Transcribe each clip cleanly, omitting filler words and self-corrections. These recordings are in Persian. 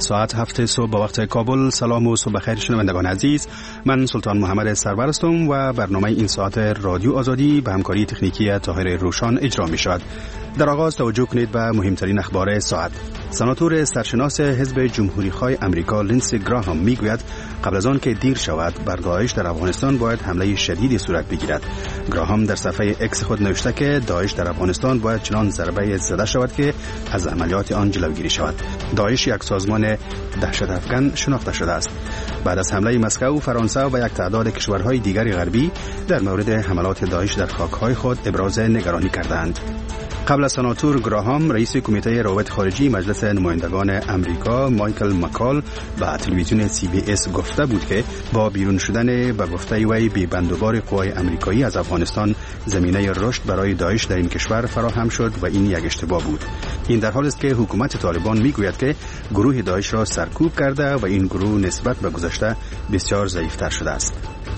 ساعت 7 صبح با وقت کابل. سلام و صبح خیر شنوندگان عزیز. من سلطان محمد سرور هستم و برنامه این ساعت رادیو آزادی به همکاری تکنیکی طاهر روشان اجرا می شود. در آغاز توجه کنید به مهمترین اخبار ساعت. سناتور سرشناس حزب جمهوری‌خواه امریکا لینسی گراهام میگوید قبل از آن که دیر شود بر داعش در افغانستان باید حمله شدیدی صورت بگیرد. گراهام در صفحه اکس خود نوشته که داعش در افغانستان باید چنان ضربه زده شود که از عملیات آن جلوگیری شود. داعش یک سازمان دهشت افکن شناخته شده است. بعد از حمله مسکو، فرانسه و یک تعداد کشورهای دیگر غربی در مورد حملات داعش در خاک‌های خود ابراز نگرانی کردند. قبل از سناتور گراهام، رئیس کمیته روابط خارجی مجلس نمایندگان امریکا مایکل مکال به تلویزیون CBS گفته بود که با بیرون شدن به گفته وی بی‌بندوبار قوای امریکایی از افغانستان زمینه رشد برای داعش در این کشور فراهم شد و این یک اشتباه بود. این در حالی است که حکومت طالبان میگوید که گروه داعش را سرکوب کرده و این گروه نسبت به گذشته بسیار ضعیف‌تر شده است.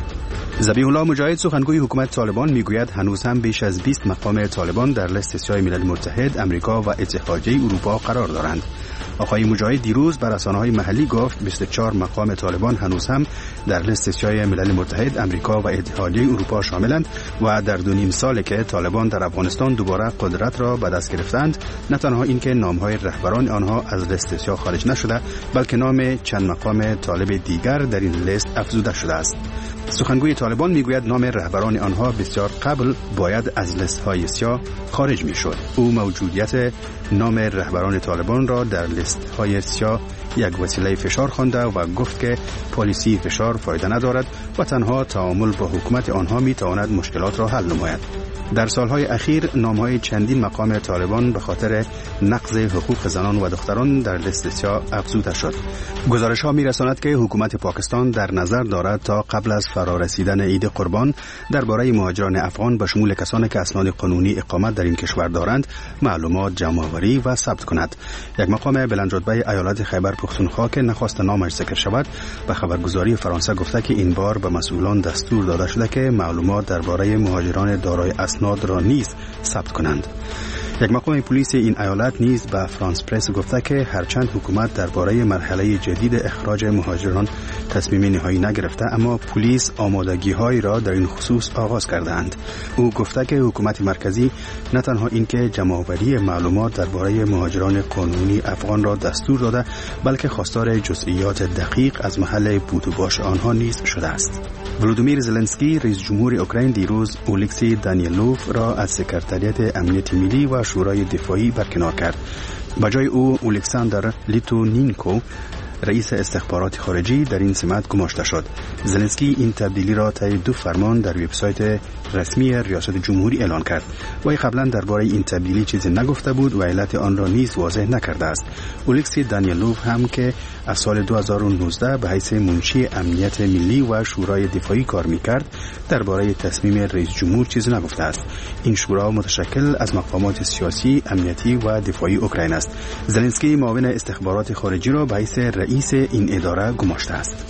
ذبیح الله مجاهد، سخنگوی حکومت طالبان، میگوید هنوز هم بیش از 20 مقام طالبان در لیست سیاه ملل متحد، امریکا و اتحادیه اروپا قرار دارند. آقای مجاهد دیروز بر رسانه‌های محلی گفت 24 مقام طالبان هنوز هم در لیست سیاه ملل متحد، امریکا و اتحادیه اروپا شاملند و در 2.5 ساله که طالبان در افغانستان دوباره قدرت را به دست گرفتند، نه تنها اینکه نام‌های رهبران آنها از لیست سیاه خارج نشده، بلکه نام چند مقام طالب دیگر در این لیست افزوده شده است. سخنگوی طالبان میگوید نام رهبران آنها بسیار قبل باید از لیست‌های سیاه خارج میشد. او موجودیت نام رهبران طالبان را در لیست‌های سیاه یک وسیله فشار خوانده و گفت که پالیسی فشار فایده ندارد و تنها تعامل با حکومت آنها میتواند مشکلات را حل نماید. در سالهای اخیر نام‌های چندین مقام طالبان به خاطر نقض حقوق زنان و دختران در لیست سیاه افزوده شد. گزارش‌ها می‌رساند که حکومت پاکستان در نظر دارد تا قبل از فرارسیدن عید قربان درباره مهاجران افغان به شمول کسانی که اسناد قانونی اقامت در این کشور دارند معلومات جمع‌آوری و ثبت کند. یک مقام بلندرتبه ایالت خیبر پختونخوا که نخواست نامش ذکر شود به خبرگزاری فرانسه گفته که این بار به مسئولان دستور داده شده که معلومات درباره مهاجران دارای اسناد را نیز ثبت کنند. یک مقام پلیس این ایالت نیز به فرانس پرس گفته که هرچند حکومت درباره مرحله جدید اخراج مهاجران تصمیم نهایی نگرفته، اما پلیس آمادگی‌هایی را در این خصوص آغاز کردند. او گفته که حکومت مرکزی نه تنها اینکه جمع‌آوری معلومات درباره مهاجران قانونی افغان را دستور داده، بلکه خواستار جزئیات دقیق از محل بود و باش آنها نیز شده است. ولودیمیر زلنسکی، رئیس جمهور اوکراین، دیروز اولکسی دانیلوف را از سکرتریات امنیت ملی و شورای دفاعی برکنار کرد. به جای او الکساندر لیتونینکو، رئیس استخبارات خارجی، در این سمت گماشته شد. زلنسکی این تبدیلی را طی 2 فرمان در وبسایت رسمی ریاست جمهوری اعلان کرد. وی قبلا درباره این تبدیلی چیزی نگفته بود و علت آن را نیز واضح نکرده است. اولکسی دانیلوف هم که از سال 2019 به حیث منشی امنیت ملی و شورای دفاعی کار می‌کرد، درباره تصمیم رئیس جمهور چیزی نگفته است. این شورا متشکل از مقامات سیاسی، امنیتی و دفاعی اوکراین است. زلنسکی معاون استخبارات خارجی را به حیث رئیس این اداره گماشته است.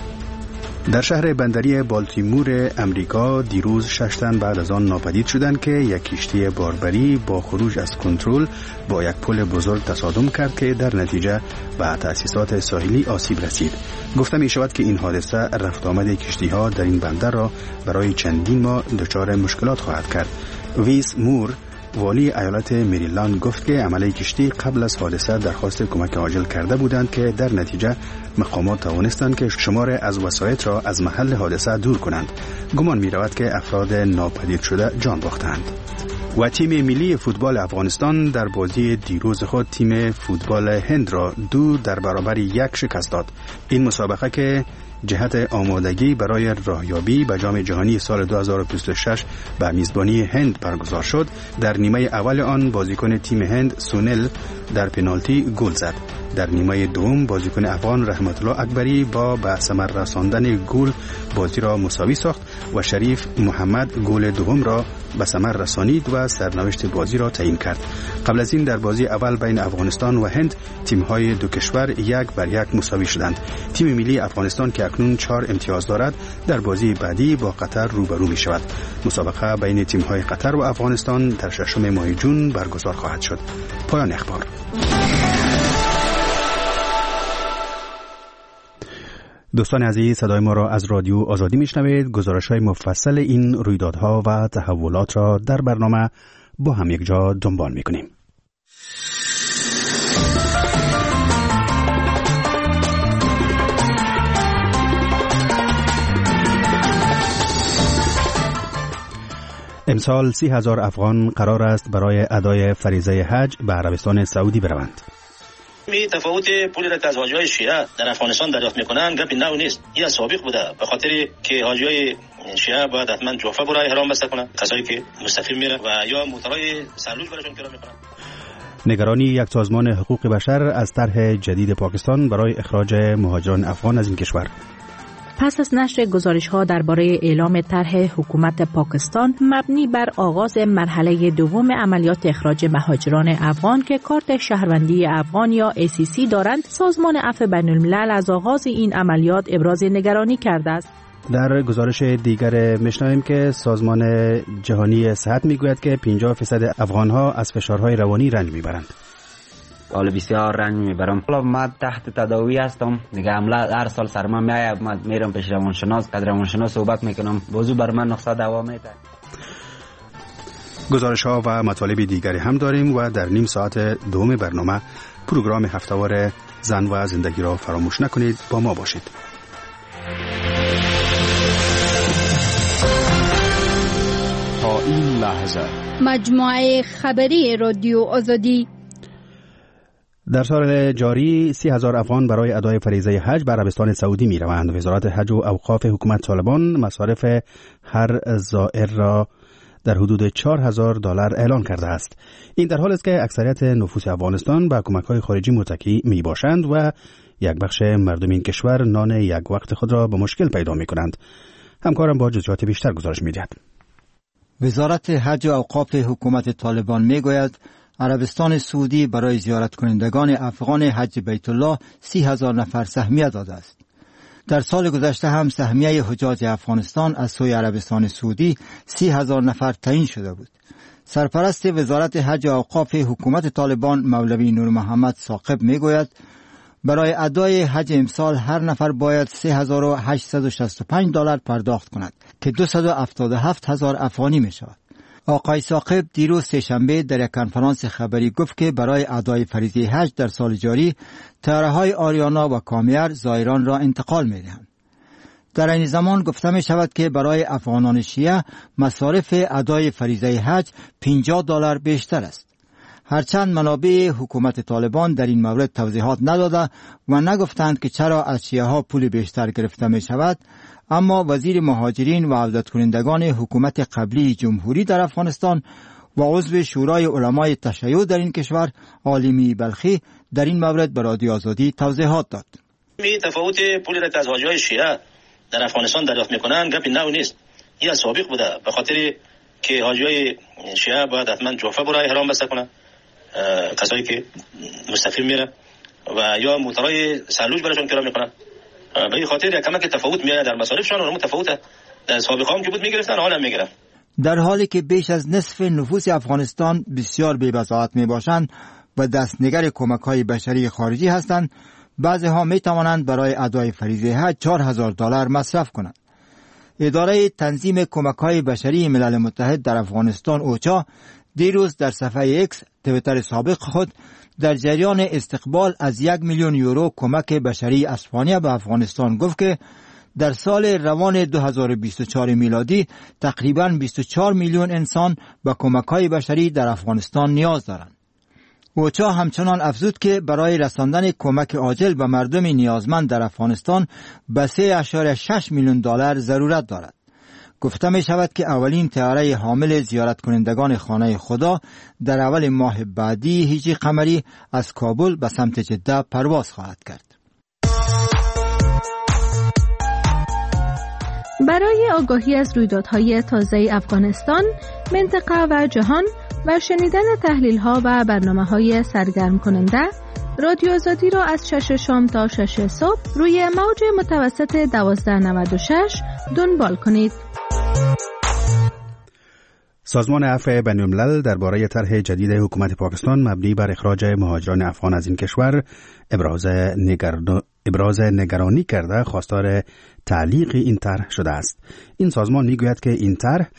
در شهر بندری بالتیمور امریکا دیروز 6 تن بعد از آن ناپدید شدند که یک کشتی باربری با خروج از کنترل با یک پل بزرگ تصادم کرد که در نتیجه به تأسیسات ساحلی آسیب رسید. گفته می شود که این حادثه رفت آمد کشتی ها در این بندر را برای چندین ماه دچار مشکلات خواهد کرد. ویس مور، والی ایالت مریلند، گفت که عمله کشتی قبل از حادثه درخواست کمک عاجل کرده بودند که در نتیجه مقامات توانستند که شمار از وسایط را از محل حادثه دور کنند. گمان می رود که افراد ناپدید شده جان باختند. و تیم ملی فوتبال افغانستان در بازی دیروز خود تیم فوتبال هند را 2-1 شکست داد. این مسابقه که جهت آمادگی برای راهیابی به جام جهانی سال 2026 به میزبانی هند برگزار شد، در نیمه اول آن بازیکن تیم هند سونل در پنالتی گل زد. در نیمه دوم بازیکن افغان رحمت الله اکبری با به ثمر رساندن گل بازی را مساوی ساخت و شریف محمد گل دوم را به ثمر رسانید و سرنوشت بازی را تعیین کرد. قبل از این در بازی اول بین افغانستان و هند تیم‌های دو کشور 1-1 مساوی شدند. تیم ملی افغانستان که اکنون 4 امتیاز دارد در بازی بعدی با قطر روبرو می شود. مسابقه بین تیم‌های قطر و افغانستان در 6 ماه جون برگزار خواهد شد. پایان اخبار. دوستان عزیز، صدای ما را از رادیو آزادی میشنوید. گزارش‌های مفصل این رویدادها و تحولات را در برنامه با هم یک جا دنبال می‌کنیم. امسال 30,000 افغان قرار است برای ادای فریضه حج به عربستان سعودی بروند. تفاوت پولی را که از حاجی‌های شیعه در افغانستان دریافت می‌کنند گپی نو نیست. این از سابق بوده، به خاطر که حاجی‌های شیعه باید حتما جوفه برای احرام بسته کنند، کسایی که مستقیم میره و یا موترای سرلوج براشون کرا می‌کنند. نگرانی یک سازمان حقوق بشر از طرح جدید پاکستان برای اخراج مهاجران افغان از این کشور. پس از نشر گزارش‌ها درباره اعلام طرح حکومت پاکستان مبنی بر آغاز مرحله دوم عملیات اخراج مهاجران افغان که کارت شهروندی افغان یا ACC دارند، سازمان عفو بین‌الملل از آغاز این عملیات ابراز نگرانی کرده است. در گزارش دیگر می‌شنویم که سازمان جهانی صحت می‌گوید که 50% افغان‌ها از فشارهای روانی رنج می‌برند. حالا بسیار رنج میبرم. حالا ما تحت تداوی هستم دیگه. عمله هر سال سر من میاد، من میرم پیش روانشناس، قدر روانشناس صحبت میکنم، موضوع بر من نقصه دوا میده. گزارش‌ها و مطالب دیگری هم داریم و در نیم ساعت دوم برنامه پروگرام هفته‌وار زن و زندگی را فراموش نکنید، با ما باشید. تا این لحظه مجموعه خبری رادیو آزادی. در سال جاری 30,000 افغان برای ادای فریضه حج به عربستان سعودی می روند. وزارت حج و اوقاف حکومت طالبان مصارف هر زائر را در حدود $4,000 اعلان کرده است. این در حالی است که اکثریت نفوس افغانستان به کمک‌های خارجی متکی می باشند و یک بخش مردم این کشور نان یک وقت خود را به مشکل پیدا می کنند. همکارم با جزئیات بیشتر گزارش می دهد. وزارت حج و اوقاف حکومت طالبان می گوید عربستان سعودی برای زیارت کنندگان افغان حج بیت الله 30,000 نفر سهمیه داده است. در سال گذشته هم سهمیه حجاج افغانستان از سوی عربستان سعودی 30,000 نفر تعیین شده بود. سرپرست وزارت حج و اوقاف حکومت طالبان مولوی نور محمد ثاقب میگوید برای ادای حج امسال هر نفر باید $3,865 پرداخت کند که 277,000 افغانی می شود. آقای ثاقب دیروز سه‌شنبه در یک کنفرانس خبری گفت که برای ادای فریضه حج در سال جاری طیاره‌های آریانا و کامیر زائران را انتقال می‌دهند. در این زمان گفته می شود که برای افغانان شیعه مصارف ادای فریضه حج $50 بیشتر است. هرچند منابع حکومت طالبان در این مورد توضیحات نداده و نگفتند که چرا از شیعه ها پول بیشتر گرفته می شود، اما وزیر مهاجرین و عودت کنندگان حکومت قبلی جمهوری در افغانستان و عضو شورای علمای تشیع در این کشور عالمی بلخی در این مورد به رادیو آزادی توضیحات داد. تفاوت پولی را که از حاجی‌های شیعه در افغانستان دریافت می‌کنند گپی نو نیست. این از سابق بوده، به خاطر که حاجی‌های شیعه باید حتما جوفه برای احرام بسته کنند، کسایی که مستقیم میره و یا موترای سرلوج براشون کرا میکنن. به این خاطر یک کمک تفاوت میاد در مصارفشان و متفاوته. در سابقه هم که بود میگرفتن، حالا هم میگیرن. در حالی که بیش از نصف نفوس افغانستان بسیار بی‌بضاعت میباشند و دستنگر کمک‌های بشری خارجی هستند، بعضی‌ها میتوانند برای ادای فریضه حج $4,000 مصرف کنند. اداره تنظیم کمک‌های بشری ملل متحد در افغانستان اوچا دیروز در صفحه ایکس توییتر سابق خود در جریان استقبال از 1,000,000 یورو کمک بشری اسپانیا به افغانستان گفت که در سال روان 2024 میلادی تقریباً 24 میلیون انسان به کمک‌های بشری در افغانستان نیاز دارند. اوچا همچنان افزود که برای رساندن کمک عاجل به مردم نیازمند در افغانستان به $3.6 میلیون ضرورت دارد. گفته می شود که اولین طیاره حامل زیارت کنندگان خانه خدا در اول ماه بعدی هجری قمری از کابل به سمت جده پرواز خواهد کرد. برای آگاهی از رویدادهای تازه افغانستان، منطقه و جهان و شنیدن تحلیل‌ها و برنامه‌های سرگرم کننده، رادیو آزادی را از 6 شام تا 6 صبح روی موج متوسط 1296 دنبال کنید. سازمان عفو بین‌الملل درباره طرح جدید حکومت پاکستان مبنی بر اخراج مهاجران افغان از این کشور ابراز نگرانی کرده خواستار تعلیق این طرح شده است. این سازمان میگوید که این طرح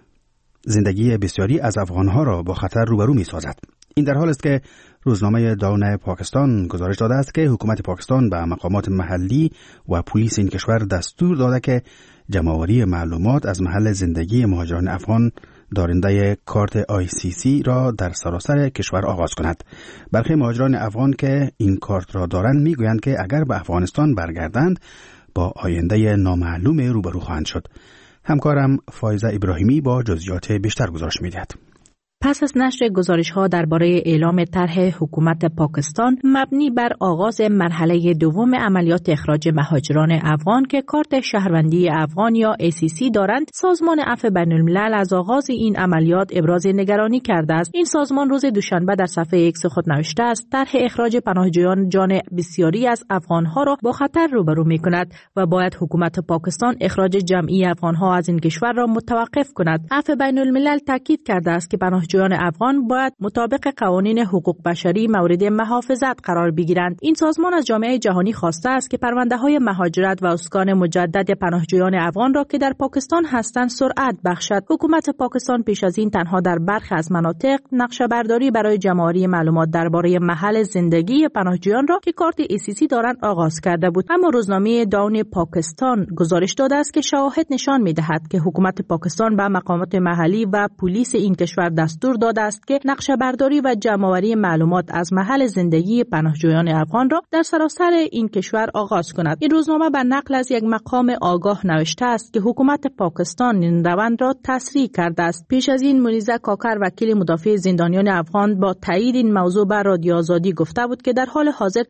زندگی بسیاری از افغانها را با خطر روبرو می‌سازد. این در حال است که روزنامه داون پاکستان گزارش داده است که حکومت پاکستان به مقامات محلی و پلیس این کشور دستور داده که جمع‌آوری معلومات از محل زندگی مهاجران افغان دارنده کارت ICC را در سراسر کشور آغاز کند. برخی مهاجران افغان که این کارت را دارند میگویند که اگر به افغانستان برگردند با آینده نامعلوم روبرو خواهند شد. همکارم فایزه ابراهیمی با جزئیات بیشتر گزارش می‌دهد. پس از نشر گزارش‌ها درباره اعلام طرح حکومت پاکستان مبنی بر آغاز مرحله دوم عملیات اخراج مهاجران افغان که کارت شهروندی افغان یا ACC دارند، سازمان عفو بین‌الملل از آغاز این عملیات ابراز نگرانی کرده است. این سازمان روز دوشنبه در صفحه ایکس خود نوشته است: طرح اخراج پناهجویان جان بسیاری از افغان‌ها را با خطر روبرو می‌کند و باید حکومت پاکستان اخراج جمعی افغان‌ها از این کشور را متوقف کند. عفو بین‌الملل تاکید کرده است که پناهجویان افغان باید مطابق قوانین حقوق بشری مورد محافظت قرار بگیرند. این سازمان از جامعه جهانی خواسته است که پرونده‌های مهاجرت و اسکان مجدد پناهجویان افغان را که در پاکستان هستند سرعت بخشد. حکومت پاکستان پیش از این تنها در برخی از مناطق نقشه‌برداری برای جمع‌آوری معلومات درباره محل زندگی پناهجویان را که کارت ACC دارند آغاز کرده بود. اما روزنامه داون پاکستان گزارش داده است که شواهد نشان می‌دهد که حکومت پاکستان به مقامات محلی و پلیس این کشور دستور داده است که نقشه برداری و جمع‌آوری معلومات از محل زندگی پناهجویان افغان را در سراسر این کشور آغاز کند. این روزنامه بر نقل از یک مقام آگاه نوشته است که حکومت پاکستان این روند را تسریع کرده است. پیش از این منیزه کاکر وکیل مدافع زندانیان افغان با تایید این موضوع بر رادیو آزادی گفته بود که در حال حاضر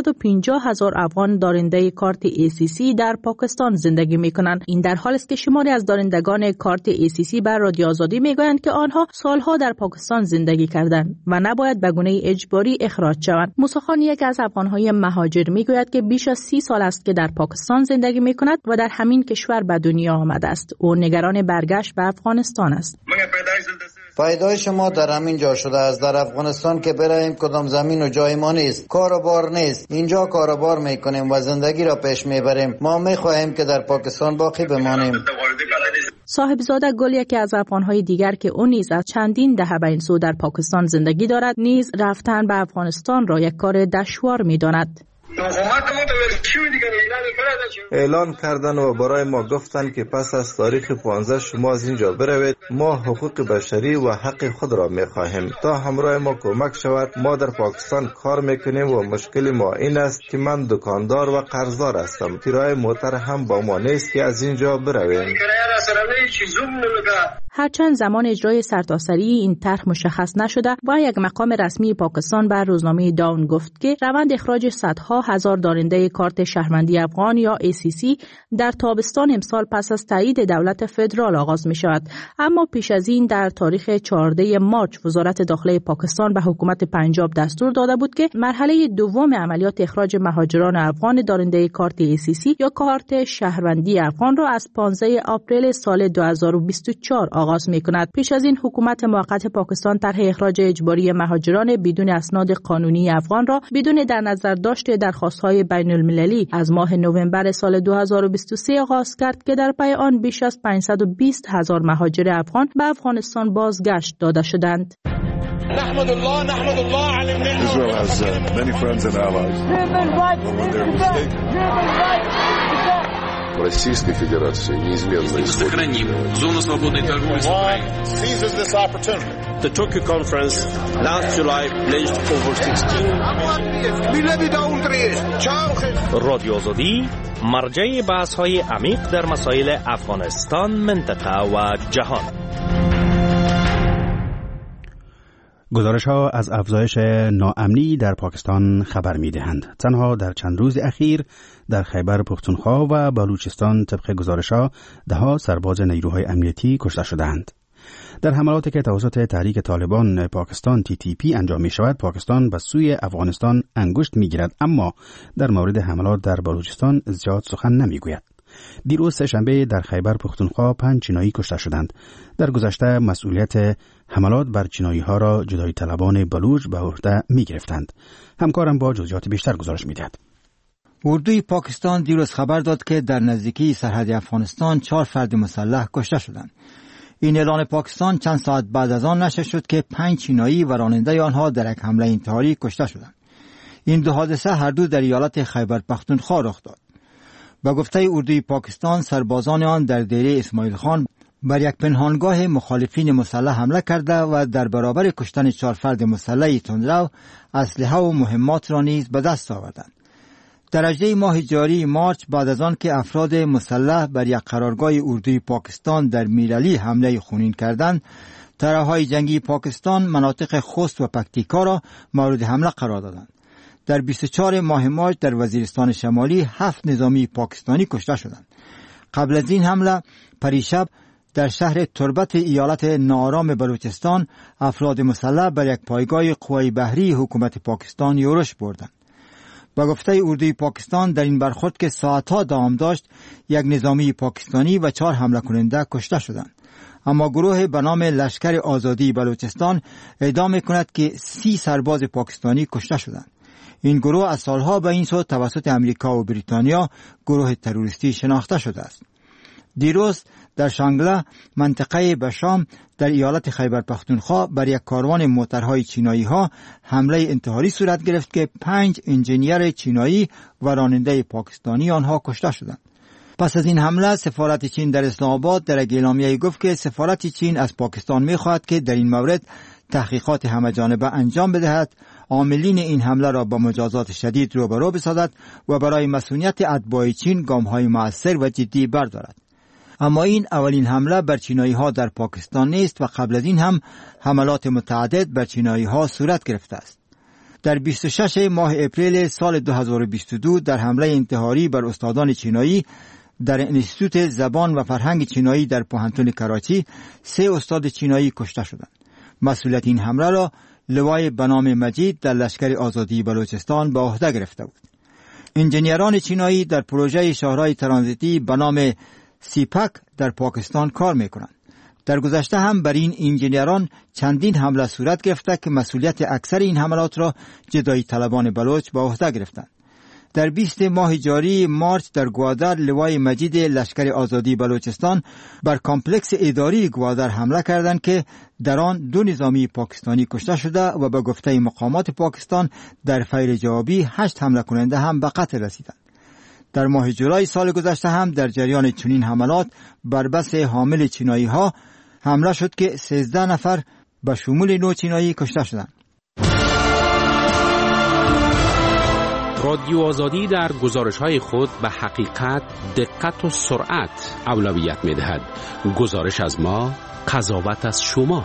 850,000 افغان دارنده کارت ACC در پاکستان زندگی می‌کنند. این در حالی است که شماری از دارندگان کارت ACC بر رادیو آزادی می‌گویند که آنها سالها در پاکستان زندگی کردند و نباید به گونه اجباری اخراج شوند. موسی خان یک از افغان‌های مهاجر میگوید که بیش از 30 سال است که در پاکستان زندگی می‌کند و در همین کشور به دنیا آمده است. او نگران برگشت به افغانستان است. پیدایش ما در همین جا شده است. در افغانستان که براییم کدام زمین و جای ما نیست، کار و بار نیست. اینجا کار و بار میکنیم و زندگی را پیش میبریم. ما میخواهیم که در پاکستان باقی بمانیم. صاحبزاده گل یکی از افغان‌های دیگر که او نیز از چندین دهه به این سو در پاکستان زندگی دارد نیز رفتن به افغانستان را یک کار دشوار می‌داند. اعلان کردن و برای ما گفتن که پس از تاریخ 15 شما از اینجا بروید. ما حقوق بشری و حق خود را می‌خواهیم تا همراه ما کمک شود. ما در پاکستان کار می‌کنیم و مشکل ما این است که من دکاندار و قرضدار هستم. کرایه موتر هم با ما نیست که از اینجا برویم. هرچند زمان اجرای سرتاسری این طرح مشخص نشده و یک مقام رسمی پاکستان بر روزنامه داون گفت که روند اخراج صدها هزار دارنده کارت شهروندی افغان یا ACC در تابستان امسال پس از تایید دولت فدرال آغاز می شود. اما پیش از این در تاریخ 14 مارچ وزارت داخله پاکستان به حکومت پنجاب دستور داده بود که مرحله دوم عملیات اخراج مهاجران افغان دارنده کارت ACC یا کارت شهروندی افغان را از 15 آپریل سال 2024 آغاز می کند. پیش از این حکومت موقت پاکستان طرح اخراج اجباری مهاجران بدون اسناد قانونی افغان را بدون در نظر داشت درخواست‌های بین‌المللی از ماه نوامبر سال 2023 آغاز کرد که در پی آن بیش از 520,000 مهاجر افغان به افغانستان بازگشت داده شدند. نحمد الله علی النعمة. Israel has many friends and allies. Российской Федерации неизменно исходит. Сохраним зону свободной торговли с Украиной. Seizes this opportunity. The Tokyo conference last July pledged over 16 رادیو آزادی مرجع بحث‌های عمیق در مسائل افغانستان، منطقه و جهان. گزارش‌ها از افزایش ناامنی در پاکستان خبر می‌دهند. تنها در چند روز اخیر در خیبر پختونخوا و بلوچستان طبق گزارش‌ها ده‌ها سرباز نیروهای امنیتی کشته شدند. در حملاتی که توسط تحریک طالبان پاکستان TTP انجام می‌شود، پاکستان به سوی افغانستان انگشت می‌گیرد، اما در مورد حملات در بلوچستان زیاد سخن نمی‌گوید. دیروز سه‌شنبه در خیبر پختونخوا 5 چینایی کشته شدند. در گذشته مسئولیت حملات بر چینایی ها را جدایی طلبان بلوچ به عهده می گرفتند. همکارم با جزئیات بیشتر گزارش می‌دهد. اردوی پاکستان دیروز خبر داد که در نزدیکی سرحد افغانستان 4 فرد مسلح کشته شدند. این اعلان پاکستان چند ساعت بعد از آن نشر شد که 5 چینایی و راننده آنها در یک حمله انتحاری کشته شدند. این دو حادثه هر دو در ایالت خیبر پختونخوا رخ داد. با گفته اردوی پاکستان، سربازان آن در دیره اسماعیل خان بر یک پنهانگاه مخالفین مسلح حمله کرده و در برابر کشتن 4 فرد مسلح تندرو اسلحه و مهمات را نیز به دست آوردند. در 18 ماه جاری مارچ، بعد از آن که افراد مسلح بر یک قرارگاه اردوی پاکستان در میرعلی حمله خونین کردند، ترههای جنگی پاکستان مناطق خوست و پکتیکا را مورد حمله قرار دادند. در 24 ماه مارچ در وزیرستان شمالی 7 نظامی پاکستانی کشته شدند. قبل از این حمله پریشب در شهر تربت ایالت ناآرام بلوچستان افراد مسلح بر یک پایگاه قوای بحری حکومت پاکستان یورش بردند. با گفته اردوی پاکستان، در این برخورد که ساعتها دوام داشت، یک نظامی پاکستانی و 4 حمله کننده کشته شدند. اما گروه به نام لشکر آزادی بلوچستان ادعا می‌کند که 30 سرباز پاکستانی کشته شدند. این گروه از سالها به این سو توسط امریکا و بریتانیا گروه تروریستی شناخته شده است. دیروز در شانگله منطقه بشام در ایالت خیبر پختونخوا بر یک کاروان موترهای چینایی ها حمله انتحاری صورت گرفت که 5 انجینیر چینایی و راننده پاکستانی آنها کشته شدند. پس از این حمله سفارت چین در اسلام آباد در یک اعلامیه گفت که سفارت چین از پاکستان می‌خواهد که در این مورد تحقیقات همه‌جانبه انجام بدهد، عاملین این حمله را با مجازات شدید روبرو بسازد و برای مسئولیت اتباع چین گام‌های مؤثر و جدی بردارد. اما این اولین حمله بر چینایی ها در پاکستان نیست و قبل از این هم حملات متعدد بر چینایی ها صورت گرفته است. در 26 ماه اپریل سال 2022 در حمله انتحاری بر استادان چینایی در انستیتوت زبان و فرهنگ چینایی در پوهنتون کراچی 3 استاد چینایی کشته شدند. مسئولیت این حمله را لوای به نام مجید در لشکر آزادی بلوچستان به عهده گرفته بود. انجینیران چینایی در پروژه شاهراه ترانزیتی به نام سیپک در پاکستان کار میکنند. در گذشته هم بر این انجینیران چندین حمله صورت گرفته که مسئولیت اکثر این حملات را جدایی طلبان بلوچ به عهده گرفتند. در 20 ماه جاری مارچ در گوادر لوای مجید لشکر آزادی بلوچستان بر کامپلکس اداری گوادر حمله کردند که در آن 2 نظامی پاکستانی کشته شده و به گفته مقامات پاکستان در فیر جوابی 8 حمله کننده هم به قتل رسیدند. در ماه جولای سال گذشته هم در جریان چنین حملات بر بس حامل چینایی ها حمله شد که 13 نفر به شمول 9 چینایی کشته شدند. رادیو آزادی در گزارش‌های خود به حقیقت، دقت و سرعت اولویت می‌دهد. گزارش از ما، قضاوت از شما.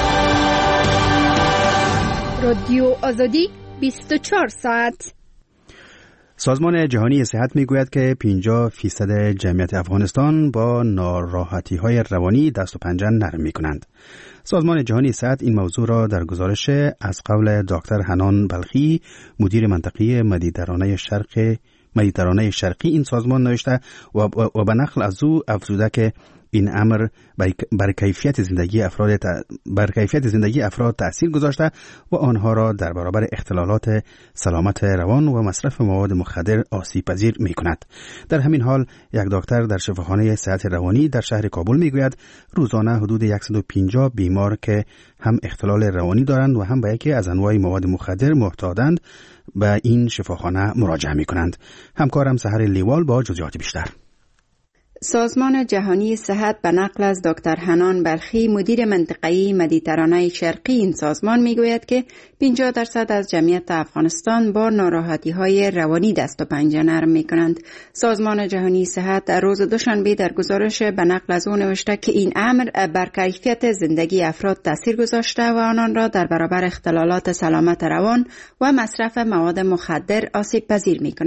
رادیو آزادی 24 ساعت. سازمان جهانی صحت میگوید که 50% جمعیت افغانستان با ناراحتی‌های روانی دست و پنجه نرم می‌کنند. سازمان جهانی صحت این موضوع را در گزارش از قول دکتر حنان بلخی، مدیر منطقه مدیترانه شرقی این سازمان نوشته و به نقل از او افزوده که این امر بر کیفیت زندگی افراد تأثیر گذاشته و آنها را در برابر اختلالات سلامت روان و مصرف مواد مخدر آسیب پذیر می کند. در همین حال یک دکتر در شفاخانه صحت روانی در شهر کابل می گوید روزانه حدود 150 بیمار که هم اختلال روانی دارند و هم به یکی از انواع مواد مخدر معتادند به این شفاخانه مراجعه می کنند. همکارم سحر لیوال با جزئیات بیشتر. سازمان جهانی صحت به نقل از دکتر حنان بلخی، مدیر منطقه‌ای مدیترانه شرقی این سازمان میگوید که 50% از جمعیت افغانستان با ناراحتی‌های روانی دست و پنجه نرم می‌کنند. سازمان جهانی صحت در روز دوشنبه در گزارش به نقل از او نوشته که این امر بر کیفیت زندگی افراد تاثیر گذاشته و آنان را در برابر اختلالات سلامت روان و مصرف مواد مخدر آسیب پذیر می‌کند.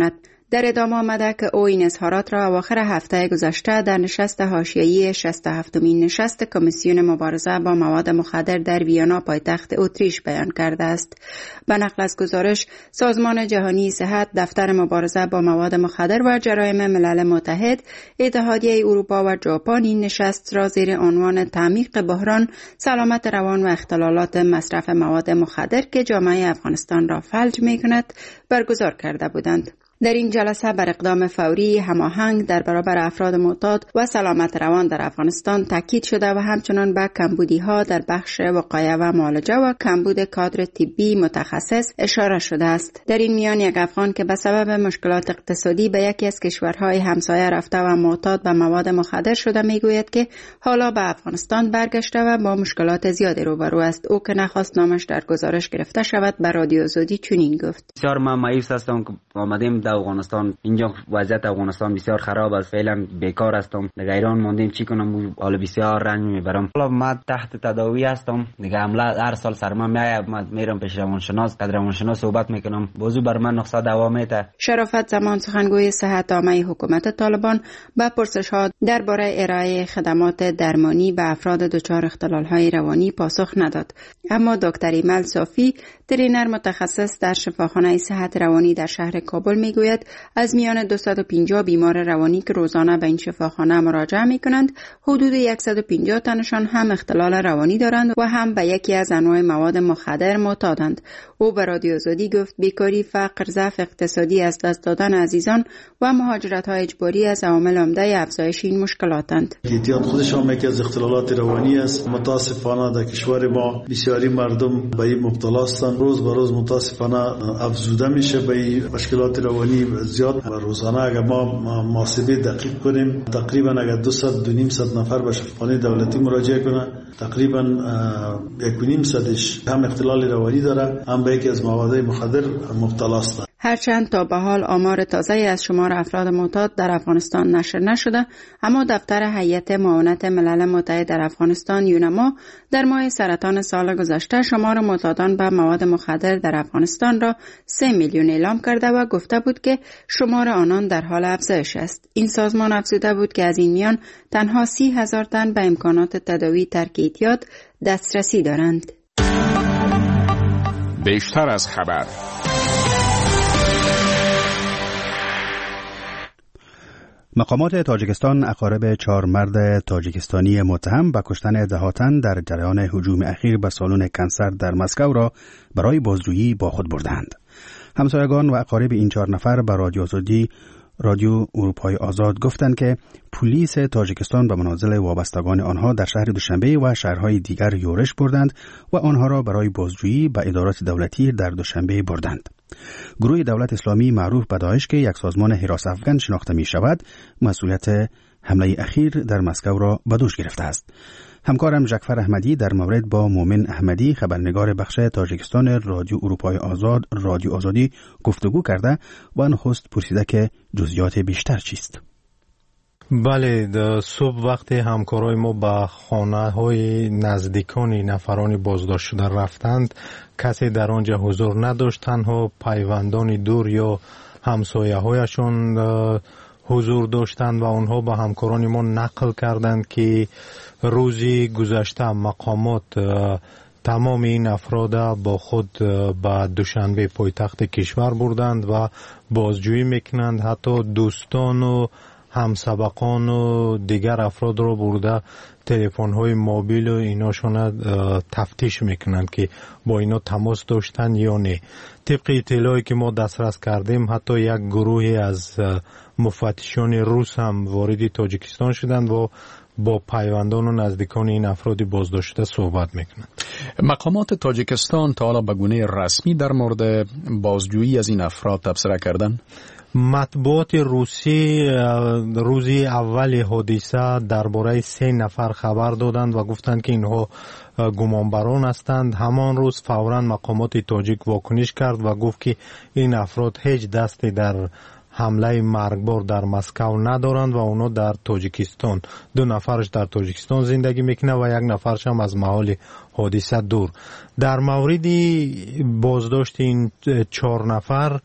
در ادامه آمده که او این اظهارات را اواخر هفته گذشته در نشست حاشیه‌ای 67مین نشست کمیسیون مبارزه با مواد مخدر در ویانا پایتخت اتریش بیان کرده است. به نقل از گزارش، سازمان جهانی صحت، دفتر مبارزه با مواد مخدر و جرایم ملل متحد، اتحادیه اروپا و ژاپن این نشست را زیر عنوان تعمیق بحران سلامت روان و اختلالات مصرف مواد مخدر که جامعه افغانستان را فلج می‌کند برگزار کرده بودند. در این جلسه بر اقدام فوری هماهنگ در برابر افراد معتاد و سلامت روان در افغانستان تاکید شده و همچنان به کمبودی‌ها در بخش وقایه و معالجه و کمبود کادر طبی متخصص اشاره شده است. در این میان یک افغان که به سبب مشکلات اقتصادی به یکی از کشورهای همسایه رفته و معتاد به مواد مخدر شده میگوید که حالا به افغانستان برگشته و با مشکلات زیادی روبرو است. او که نخواست نامش در گزارش گرفته شود به رادیو آزادی چنین گفت: بسیار من مایوس هستم که آمدیم افغانستان. اینجا وضعیت افغانستان بسیار خراب است، فعلا بیکار هستم، دیگه ایران موندیم چی کنم، حالا بسیار رنج میبرم. حالا من تحت تداوی هستم، دیگه عملا هر سال سرما میاد، من میرم پیش روانشناس، قدر روانشناس صحبت میکنم، موضوع بر من نقصه دوام میده. شرافت زمان سخنگوی صحت عامه حکومت طالبان به پرسش‌ها درباره ارائه خدمات درمانی به افراد دچار اختلال‌های روانی پاسخ نداد. اما دکتر ایمل صافی، ترینر متخصص در شفاخانه صحت روانی در شهر کابل میگوید از میان 250 بیمار روانی که روزانه به این شفاخانه مراجعه میکنند، حدود 150 تنشان هم اختلال روانی دارند و هم به یکی از انواع مواد مخدر معتادند. او به رادیو آزادی گفت بیکاری، فقر، ضعف اقتصادی، از دست دادن عزیزان و مهاجرت‌های اجباری از عوامل عمده افزایش این مشکلاتند. اعتیاد خودش هم یکی از اختلالات روانی است. متاسفانه در کشور ما بسیاری مردم به این مبتلا هستند. روز به روز متاسفانه افزوده میشه به این مشکلات روانی زیاد و روزانه اگر ما محاسبه دقیق کنیم تقریبا اگر 200-200 نفر به شفاخانه دولتی مراجعه کنه تقریبا 1.5 هم اختلال روانی داره، هم به یکی از مواد مخدر مبتلا است. هرچند تا به حال آمار تازه از شمار افراد معتاد در افغانستان نشر نشده، اما دفتر هیئت معاونت ملل متحد در افغانستان یونما در ماه سرطان سال گذشته شمار معتادان به مواد مخدر در افغانستان را 3 میلیون اعلام کرده و گفته بود که شمار آنان در حال افزایش است. این سازمان افزوده بود که از این میان تنها 30,000 تن به امکانات تداوی ترک اعتیاد دسترسی دارند. بیشتر از خبر. مقامات تاجیکستان اقارب 4 مرد تاجیکستانی متهم به کشتن 10 تن در جریان هجوم اخیر به سالن کنسرت در مسکو را برای بازجویی با خود بردند. همسایگان و اقارب این 4 نفر به رادیو آزادی رادیو اروپای آزاد گفتند که پلیس تاجیکستان به منازل وابستگان آنها در شهر دوشنبه و شهرهای دیگر یورش بردند و آنها را برای بازجویی به ادارات دولتی در دوشنبه بردند. گروه دولت اسلامی معروف به داعش که یک سازمان حراس افغان شناخته می شود، مسئولیت حمله اخیر در مسکو را به دوش گرفته است. همکارم جعفر احمدی در مورد با مومن احمدی خبرنگار بخش تاجیکستان رادیو اروپای آزاد رادیو آزادی گفتگو کرده و نخست پرسیده که جزئیات بیشتر چیست. بله، صبح وقتی همکارای ما به خانه های نزدیکان نفران بازداشت شده رفتند، کسی در آنجا حضور نداشت، تنها پیوندان دور یا همسایه هایشان حضور داشتند و آنها به همکاران ما نقل کردند که روزی گذشته مقامات تمام این افراد با خود به دوشنبه پایتخت کشور بردند و بازجویی میکنند. حتی دوستان و همسبقان و دیگر افراد را برده تلفن های موبیل و ایناشون تفتیش میکنند که با اینا تماس داشتن یا نه. طبق اطلاعی که ما دسترس کردیم حتی یک گروهی از مفتشان روس هم وارد تاجیکستان شدند و با پیوندان و نزدیکان این افراد بازداشته صحبت میکنند. مقامات تاجیکستان تا حالا به گونه رسمی در مورد بازجویی از این افراد تبصره کردند؟ مطبوعات روسی روزی اول حادثه درباره 3 نفر خبر دادند و گفتند که اینها گمانبران هستند. همان روز فوراً مقامات تاجیک واکنش کرد و گفت که این افراد هیچ دستی در حمله مرگبار در مسکو ندارند و اونا در تاجیکستان، 2 نفرش در تاجیکستان زندگی میکنه و 1 نفرش هم از محل حادثه دور. در مورد بازداشت این 4 نفر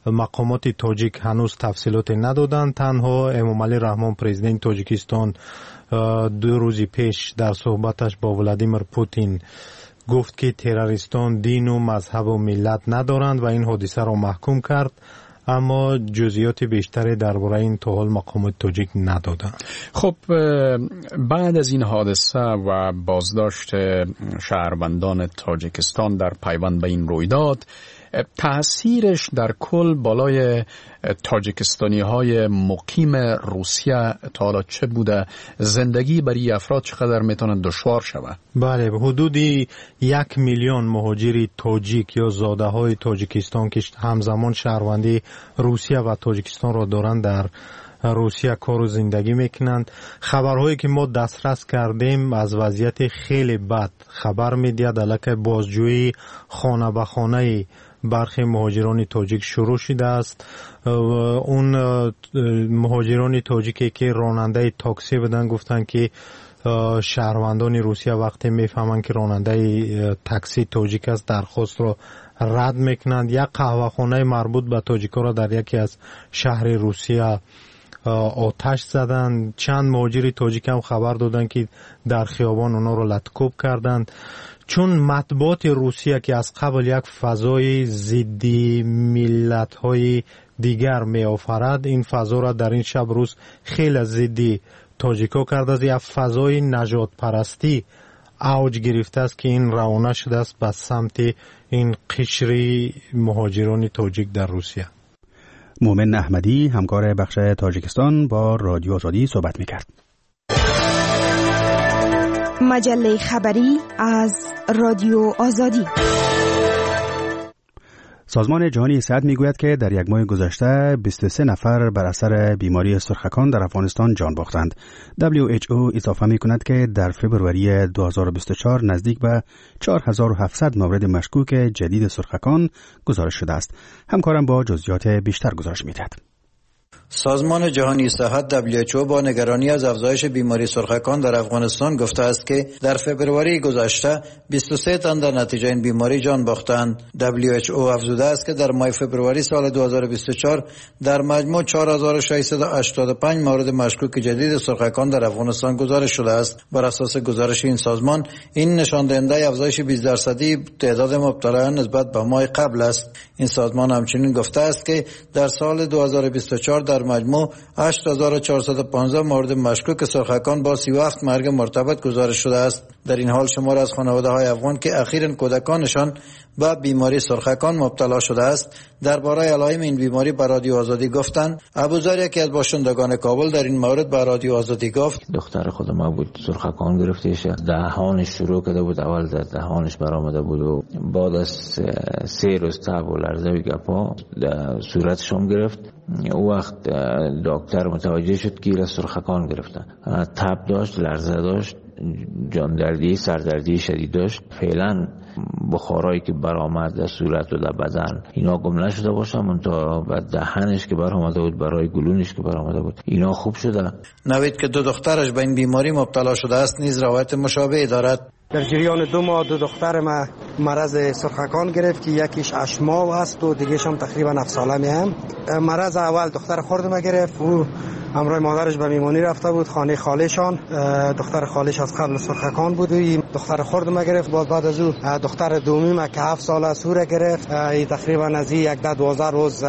مقامات تاجیک هنوز تفصیلات ندادند. تنها امامعلی رحمان پرزیدنت تاجیکستان 2 روز پیش در صحبتش با ولادیمیر پوتین گفت که تروریستان دین و مذهب و ملت ندارند و این حادثه را محکوم کرد، اما جزئیات بیشتری درباره این تا حال مقامات تاجیک ندادند. خب بعد از این حادثه و بازداشت شهروندان تاجیکستان در پیوند به این رویداد، تأثیرش در کل بالای تاجیکستانی های مقیم روسیه تا حالا چه بوده؟ زندگی برای افراد چقدر میتونه دشوار شود؟ بله، حدود 1 میلیون مهاجری تاجیک یا زاده های تاجیکستان که همزمان شهروندی روسیه و تاجیکستان را دارند در روسیه کار و زندگی میکنند. خبرهایی که ما دسترس کردیم از وضعیت خیلی بد خبر میدهد. علیه بازجویی خانه به خانه برخی مهاجران تاجیک شروع شده است. اون مهاجران تاجیکی که راننده تاکسی بودن گفتن که شهروندان روسیه وقتی میفهمن که راننده تاکسی تاجیک است درخواست را رد میکنند. یک قهوه‌خانه مربوط به تاجیکا را در یکی از شهر روسیه آتش زدن. چند مهاجر تاجیک هم خبر دادن که در خیابان اونا رو لطکوب کردند. چون مطبوعات روسیه که از قبل یک فضای ضدی ملت‌های دیگر می آفرد، این فضا را در این شب روز خیلی ضدی تاجیکا کرده است. یک فضای نجات پرستی اوج گرفته است که این روانه شده است به سمت این قشری مهاجران تاجیک در روسیه. مومن احمدی همکار بخش تاجیکستان با رادیو آزادی صحبت می‌کرد. مجله خبری از رادیو آزادی. سازمان جهانی صحت میگوید که در یک ماه گذشته 23 نفر بر اثر بیماری سرخکان در افغانستان جان باختند. WHO اضافه میکند که در فوریه 2024 نزدیک به 4700 مورد مشکوک جدید سرخکان گزارش شده است. همکارم با جزئیات بیشتر گزارش میدهد. سازمان جهانی صحت WHO با نگرانی از افزایش بیماری سرخکان در افغانستان گفته است که در فوریه گذشته 23 تن در نتیجه این بیماری جان باختند. WHO افزوده است که در ماه فوریه سال 2024 در مجموع 4685 مورد مشکوک جدید سرخکان در افغانستان گزارش شده است. بر اساس گزارش این سازمان، این نشان دهنده افزایش 20% تعداد مبتلایان نسبت به ماه قبل است. این سازمان همچنین گفته است که در سال 2024 در مجموع 8415 مورد مشکوک سرخکان با 37 مرگ مرتبط گزارش شده است. در این حال شمار از خانواده‌های افغان که اخیراً کودکانشان به بیماری سرخکان مبتلا شده است درباره علائم این بیماری به رادیو آزادی گفتند. ابوذر یکی از باشندگان کابل در این مورد به رادیو آزادی گفت: دختر خود ما بود سرخکان گرفتهش، دهانش شروع کرده بود، اول در دهانش برآمده بود و بعد از 3 روز تب و لرزه و گپا صورتش هم گرفت. او وقت دکتر متوجه شد که سرخکان گرفته، تب داشت، لرزه داشت، جاندردی، سردردی شدید داشت. فعلا بخارایی که برآمد در صورت و در بدن اینا گم نشده باشه، منتها بعد دهنش که برآمده بود، برای گلونش که برآمده بود، اینا خوب شده. نوید که 2 دخترش به این بیماری مبتلا شده است نیز روایت مشابهی دارد. در جریان 2 ماه 2 دختر ما مرض سرخکان گرفت که یکیش 8 ماه است و دیگه‌ش هم تقریبا 7 ساله هم. مرض اول دختر خرد ما گرفت، او همراه مادرش به میمونی رفته بود خانه خالشان. دختر خالش از قبل سرخکان بود و این دختر خرد ما گرفت. بعد از او دختر دومی ما که 7 ساله است او را گرفت. تقریبا از 11-12 روز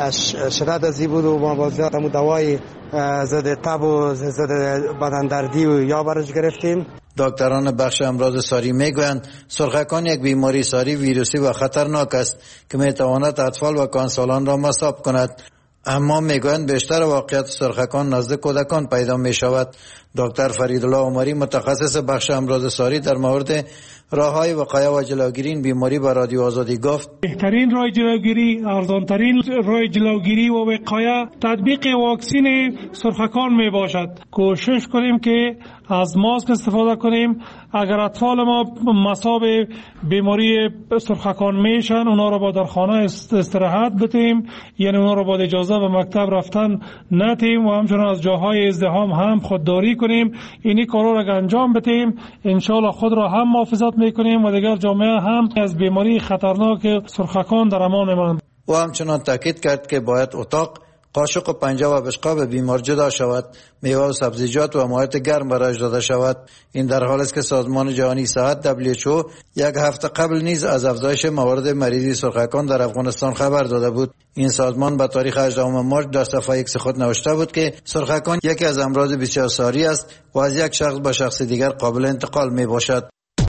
شدت ازی بود و ما بازیات هم دوای ضد تب و ضد بدن دردی و یا برش گرفتیم. دکتران بخش امراض ساری میگویند سرخکان یک بیماری ساری ویروسی و خطرناک است که میتواند اطفال و کانسالان را مصاب کند. اما میگویند بیشتر واقعیت سرخکان نزد کودکان پیدا می شود. دکتر فریدالله عمری متخصص بخش امراض ساری در مورد راه‌های وقایه و جلوگیری این بیماری به رادیو آزادی گفت: بهترین راه جلوگیری، ارزان‌ترین راه جلوگیری و وقایه تطبیق واکسن سرخکان می باشد. کوشش کنیم که از ماسک استفاده کنیم. اگر اطفال ما مصاب بیماری سرخکان میشن، اونا رو با در خانه استراحت بدیم، یعنی اونا رو با اجازه به مکتب رفتن ندیم و همچنین از جاهای ازدحام هم خودداری کنیم. اینی کارا را انجام بدیم، انشالله خود را هم محافظت میکنیم و دیگر جامعه هم از بیماری خطرناک سرخکان در امان ماند. او همچنان تاکید کرد که باید اتاق، قاشق و پنجه و بشقاب بیمار جدا شود، میوه و سبزیجات و مایعات گرم برایش داده شود. این در حالی است که سازمان جهانی صحت WHO یک هفته قبل نیز از افزایش موارد مریضی سرخکان در افغانستان خبر داده بود. این سازمان به تاریخ 18 مارس در صفحه ایکس خود نوشته بود که سرخکان یکی از امراض بسیار ساری است و از یک شخص به شخص دیگر قابل انتقال می باشد.